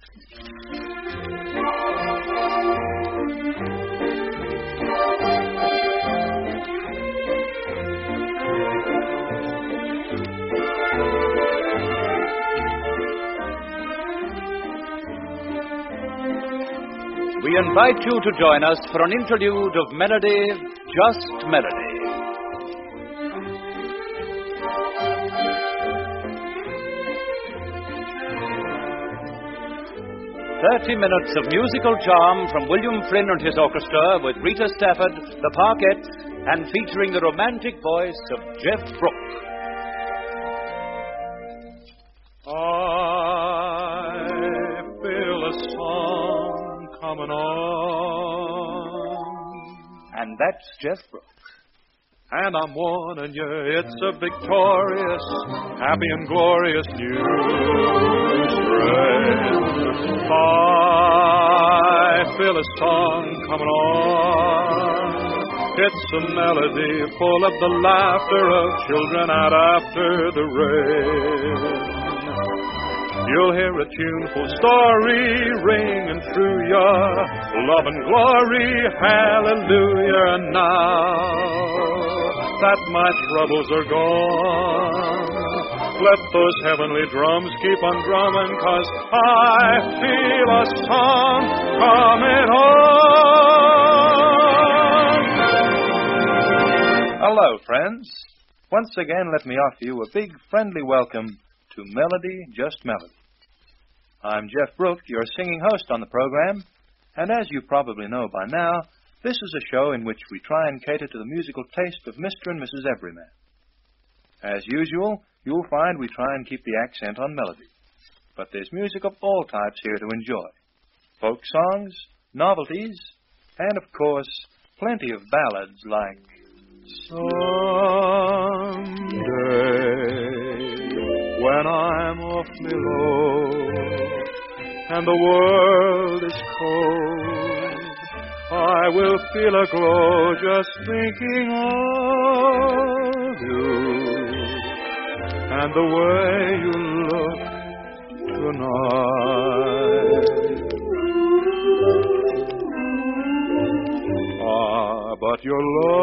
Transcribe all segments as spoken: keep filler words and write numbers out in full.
We invite you to join us for an interlude of melody, just melody. Thirty minutes of musical charm from William Flynn and his orchestra with Rita Stafford, the Parkettes, and featuring the romantic voice of Jeff Brooke. I feel a song coming on. And that's Jeff Brooke. And I'm warning you, it's a victorious, happy and glorious news, friend. I feel a song coming on. It's a melody full of the laughter of children out after the rain. You'll hear a tuneful story ringing through your love and glory, hallelujah. And now that my troubles are gone, let those heavenly drums keep on drumming, 'cause I feel a song coming on. Hello, friends. Once again, let me offer you a big, friendly welcome to Melody, Just Melody. I'm Jeff Brooke, your singing host on the program, and as you probably know by now, this is a show in which we try and cater to the musical taste of Mister and Missus Everyman. As usual, you'll find we try and keep the accent on melody. But there's music of all types here to enjoy. Folk songs, novelties, and, of course, plenty of ballads like Someday, when I'm awfully low and the world is cold, I will feel a glow just thinking of you and the way you look tonight. Ah, but you're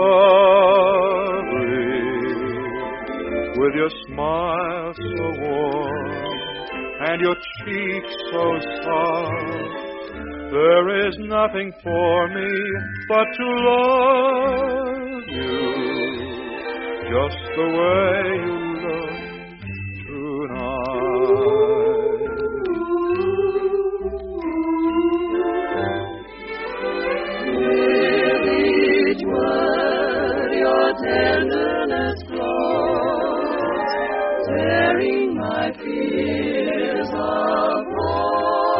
lovely with your smile so warm and your cheeks so soft. There is nothing for me but to love you just the way you look tonight. With each word your tenderness flows, tearing my fears apart.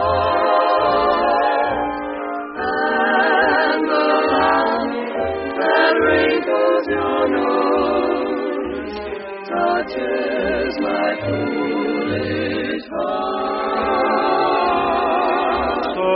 Your nose touches my foolish heart. So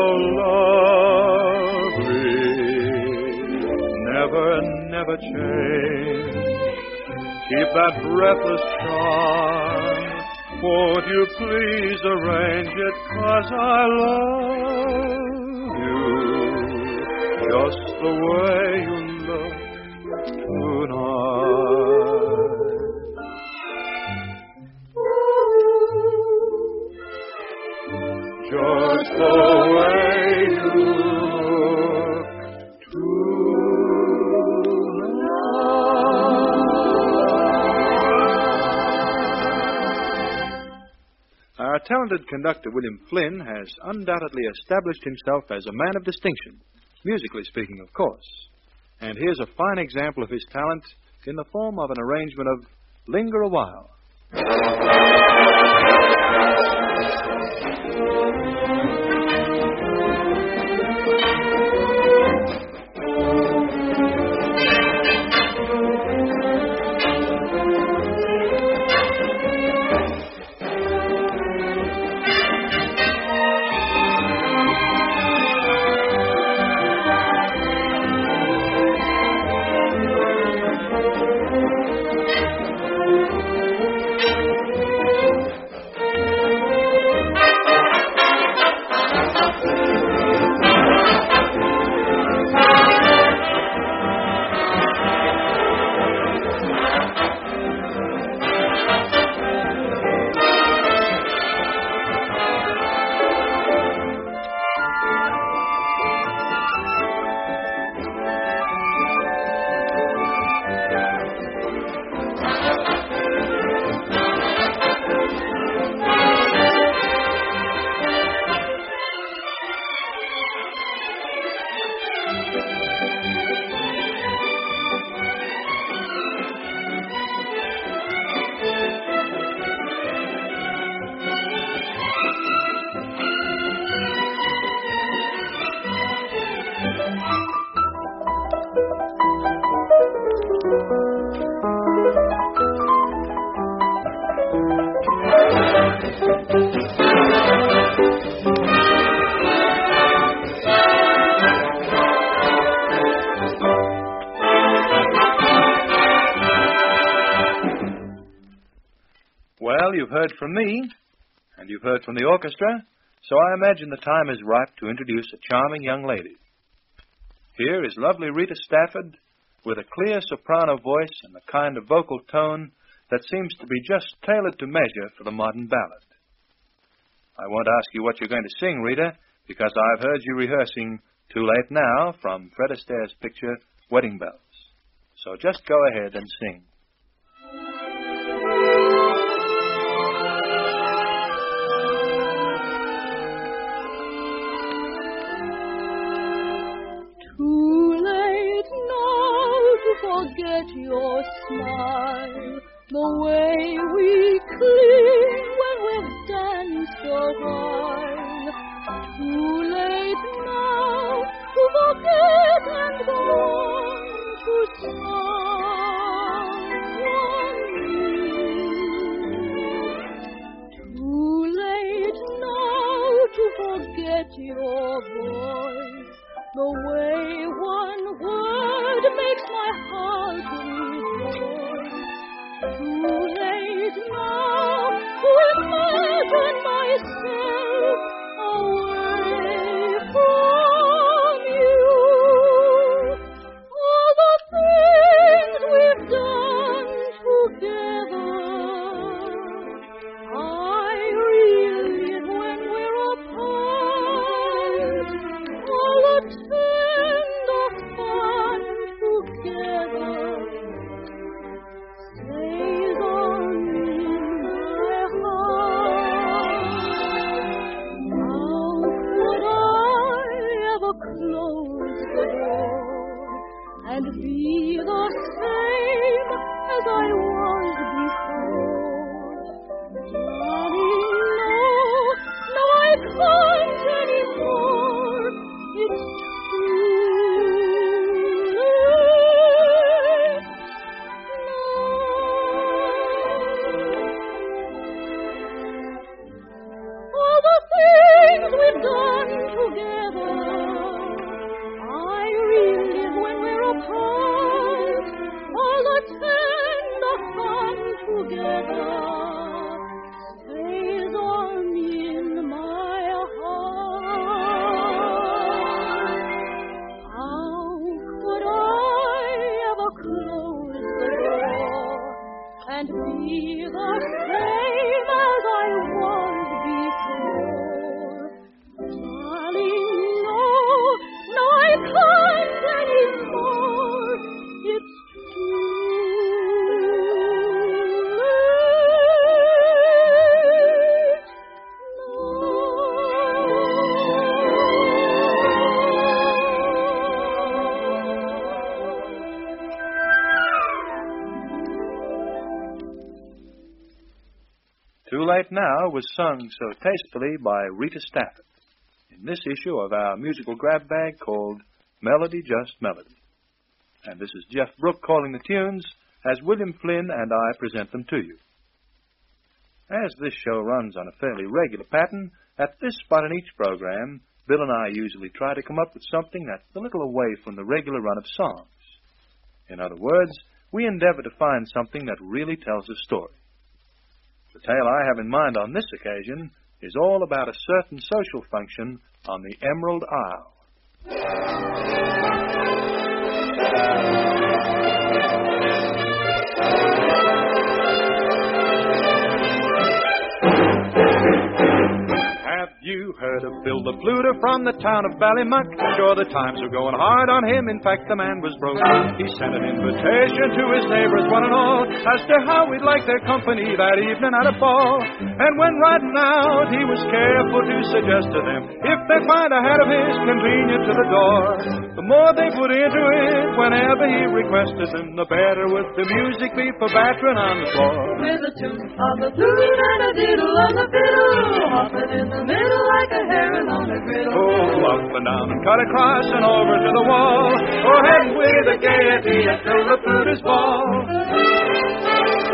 lovely, never, never change. Keep that breathless charm. Won't you please arrange it, 'cause I love you just the way you look tonight. Just the way you look tonight. Our talented conductor, William Flynn, has undoubtedly established himself as a man of distinction, musically speaking, of course. And here's a fine example of his talent in the form of an arrangement of Linger a While. you've heard from me, and you've heard from the orchestra, so I imagine the time is ripe to introduce a charming young lady. Here is lovely Rita Stafford with a clear soprano voice and the kind of vocal tone that seems to be just tailored to measure for the modern ballad. I won't ask you what you're going to sing, Rita, because I've heard you rehearsing Too Late Now from Fred Astaire's picture, Wedding Bells. So just go ahead and sing. Forget your smile, the way we cling when we've danced a while. Too late now to forget and go on to someone new. Too late now to forget your voice, the way one word makes my heart rejoice. Too late now to imagine myself away from you. All the things we've done together, I relive when we're apart. All the tender fun together stays on in my heart. How could I ever close the door and be the same as I was before? Darling, no, no, I can't anymore. It's and be the same as I was before. Darling, no, no, I can't anymore. It's too late Too Late Now was sung so tastefully by Rita Stafford in this issue of our musical grab bag called Melody Just Melody. And this is Jeff Brooke calling the tunes as William Flynn and I present them to you. As this show runs on a fairly regular pattern, at this spot in each program, Bill and I usually try to come up with something that's a little away from the regular run of songs. In other words, we endeavor to find something that really tells a story. The tale I have in mind on this occasion is all about a certain social function on the Emerald Isle. Have you heard of Bill the Fluter from the town of Ballymuck? Sure, the times were going hard on him. In fact, the man was broke. He sent an invitation to his neighbors, one and all, as to how he'd like their company that evening at a ball. And when riding out, he was careful to suggest to them, if they find a hat of his convenient to the door, the more they put into it whenever he requested them, the better would the music be for battering on the floor. With a tune of the flute and a diddle on the fiddle, hopping in the middle like a heron on a griddle. Oh, up and down and cut across and over to the wall. Go ahead with the gaiety until the fluters ball.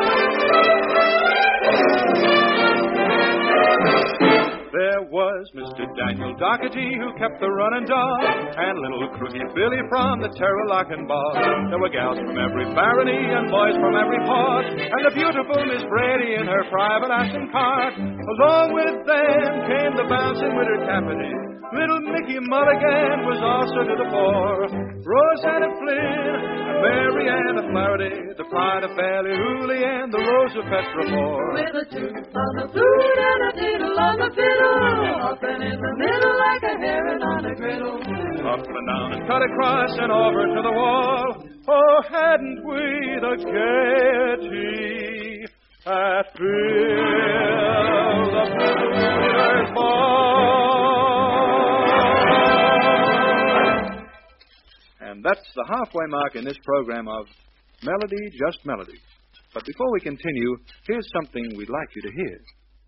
There was Mister to Daniel Doherty, who kept the running dog, and little Cruzy Billy from the Terralachan bog. There were gals from every barony and boys from every part, and the beautiful Miss Brady in her private Aston cart. Along with them came the bouncing with her tappity. Little Mickey Mulligan was also to the fore. Rosanna Flynn and Mary Ann Flaherty, the pride of Ballyhooly and the Rose of Petremore. With a toot on the flute and a diddle on the fiddle, hopping in the middle like a heron on a griddle. Up and down and cut across and over to the wall. Oh, hadn't we the gaiety that filled the Blues Ball? And that's the halfway mark in this program of Melody, Just Melody. But before we continue, here's something we'd like you to hear.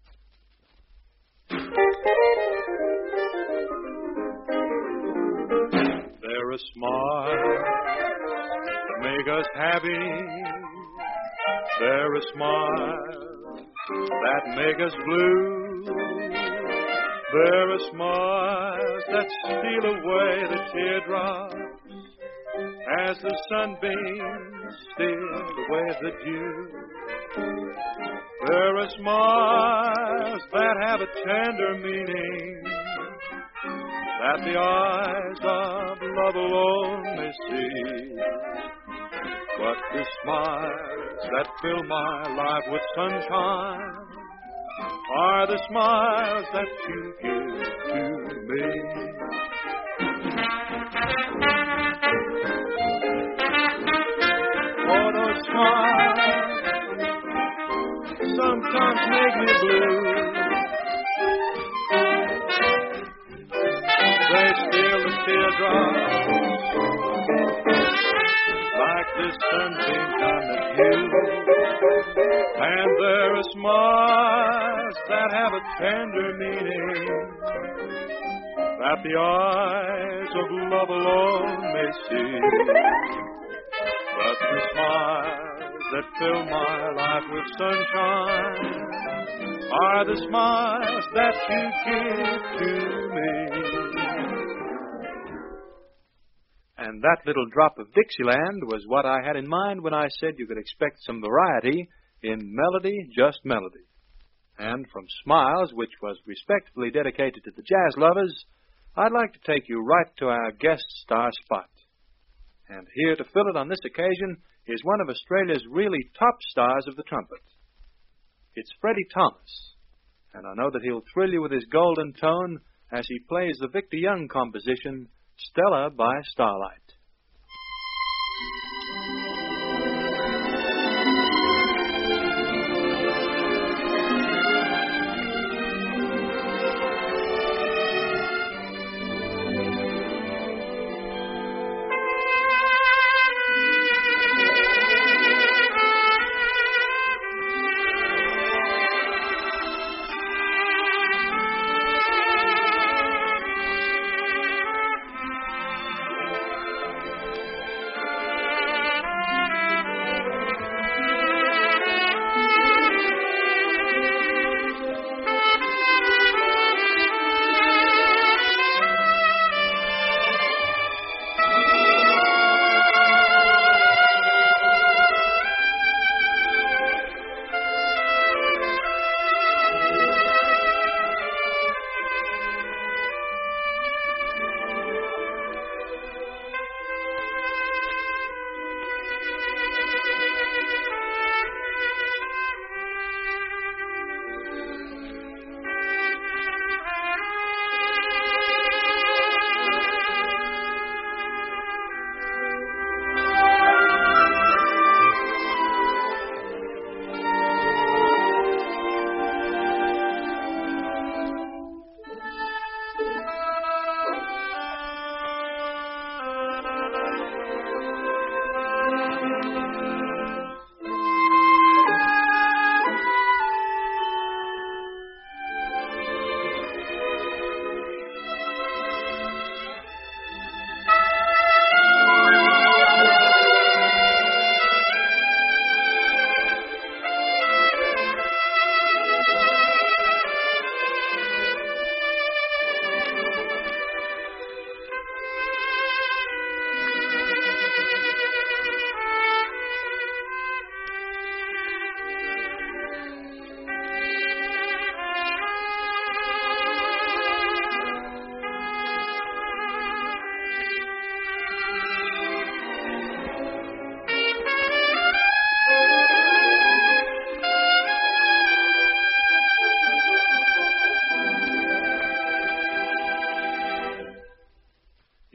They're a smile that make us happy. They're a smile that make us blue. They're a smiles that steal away the teardrops as the sunbeams steal away the dew. There are smiles that have a tender meaning that the eyes of love alone may see. But the smiles that fill my life with sunshine are the smiles that you give to me. Oh, those smiles sometimes make me blue. They steal the teardrops like the sunbeams on the dew. And there are smiles that have a tender meaning that the eyes of love alone may see. But the smiles that fill my life with sunshine are the smiles that you give to me. And that little drop of Dixieland was what I had in mind when I said you could expect some variety in Melody, Just Melody. And from Smiles, which was respectfully dedicated to the jazz lovers, I'd like to take you right to our guest star spot. And here to fill it on this occasion is one of Australia's really top stars of the trumpet. It's Freddie Thomas, and I know that he'll thrill you with his golden tone as he plays the Victor Young composition, Stella by Starlight.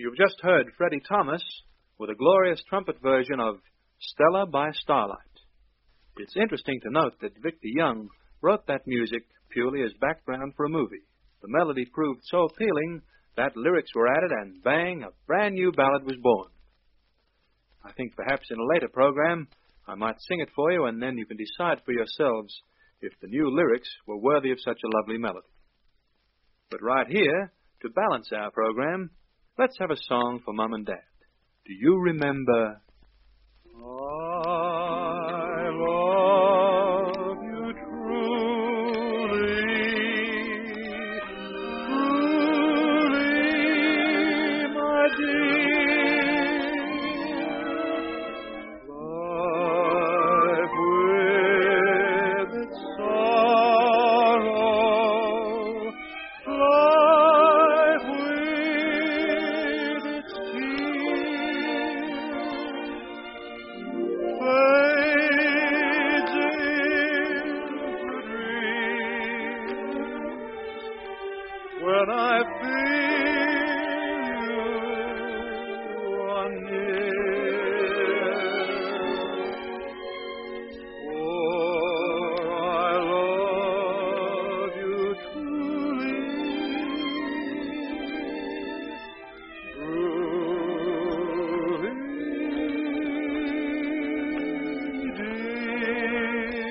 You've just heard Freddie Thomas with a glorious trumpet version of Stella by Starlight. It's interesting to note that Victor Young wrote that music purely as background for a movie. The melody proved so appealing that lyrics were added and bang, a brand new ballad was born. I think perhaps in a later program I might sing it for you, and then you can decide for yourselves if the new lyrics were worthy of such a lovely melody. But right here, to balance our program, let's have a song for Mom and Dad. Do you remember? I love you truly, truly, my dear. Life with its sorrow, life with its tears, fades into dreams when I feel you are near. For I love you truly, truly, dear.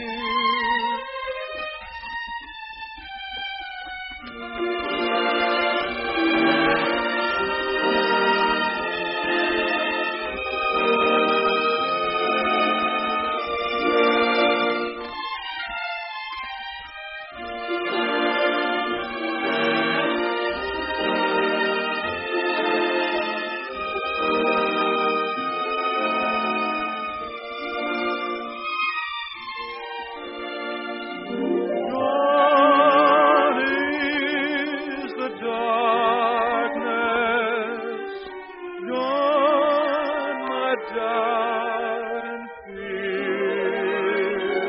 Gone is the darkness, gone my doubt and fear.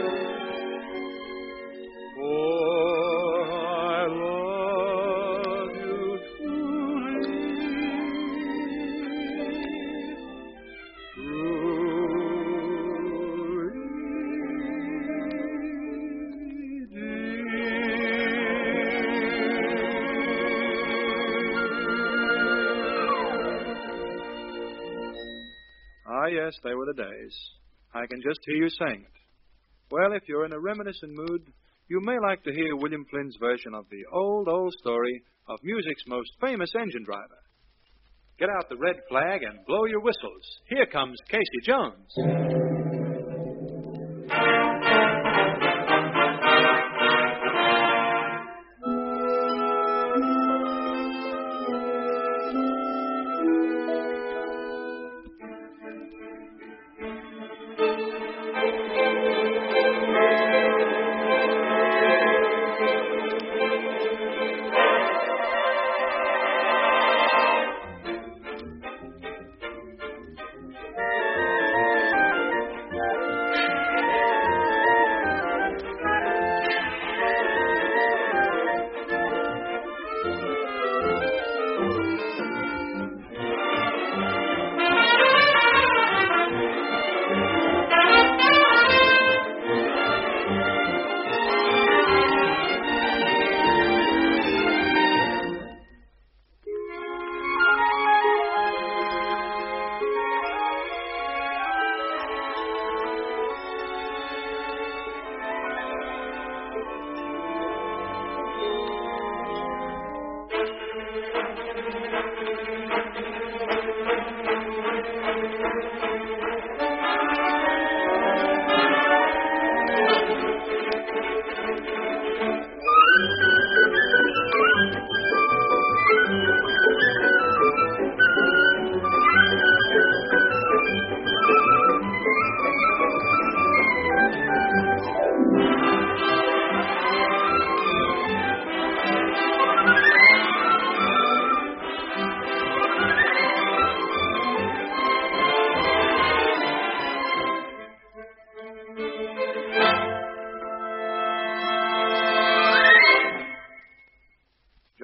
For I love you truly, Ah, yes, they were the days. I can just hear you saying it. Well, if you're in a reminiscent mood, you may like to hear William Flynn's version of the old, old story of music's most famous engine driver. Get out the red flag and blow your whistles. Here comes Casey Jones.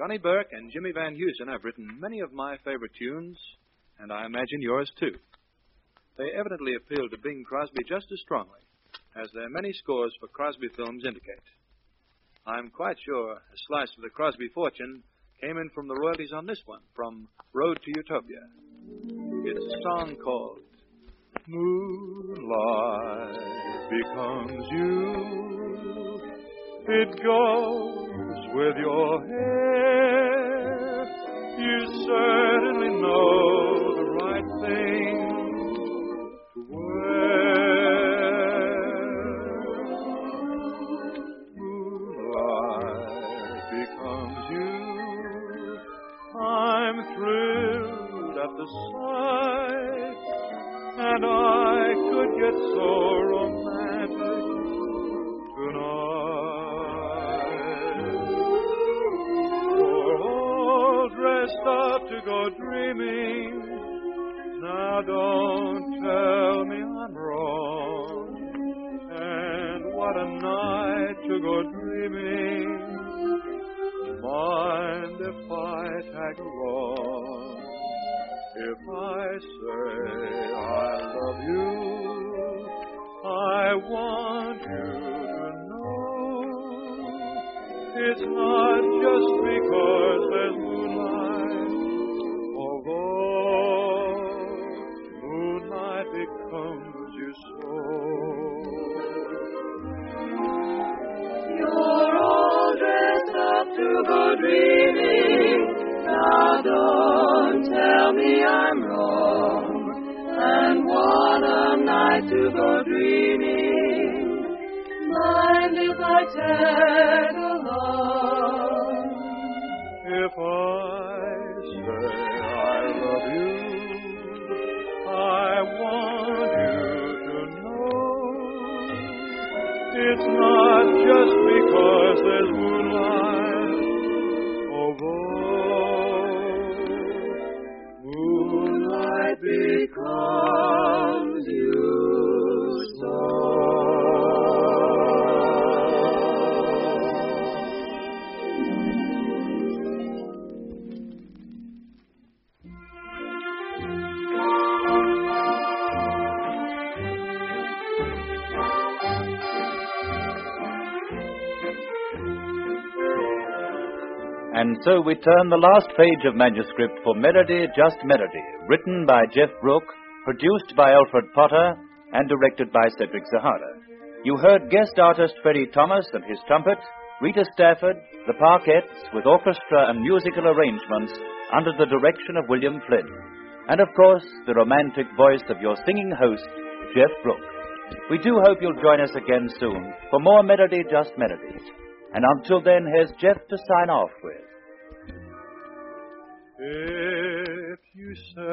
Sonny Burke and Jimmy Van Heusen have written many of my favorite tunes, and I imagine yours too. They evidently appeal to Bing Crosby just as strongly as their many scores for Crosby films indicate. I'm quite sure a slice of the Crosby fortune came in from the royalties on this one, from Road to Utopia. It's a song called Moonlight Becomes You. It goes with your hair. You certainly know the right thing to wear. Moonlight becomes you. I'm thrilled at the sight, and I could get so romantic tonight. We're all dressed up to go dreaming. Now don't tell me I'm wrong. And what a night to go dreaming. Mind if I tag along? If I say I love you, I want you to know it's not just because there's moonlight, although moonlight becomes you so. You're all dressed up to go dreaming. Now don't tell me I'm wrong. And what a night to go dreaming. Mind if I tag along? If I say I love you, I want you to know it's not just because there's moonlight, although moonlight becomes you so. And so we turn the last page of manuscript for Melody, Just Melody, written by Jeff Brooke, produced by Alfred Potter, and directed by Cedric Zahara. You heard guest artist Freddie Thomas and his trumpet, Rita Stafford, the Parkettes with orchestra and musical arrangements under the direction of William Flynn, and of course the romantic voice of your singing host, Jeff Brooke. We do hope you'll join us again soon for more Melody, Just Melody. And until then, here's Jeff to sign off with. If you say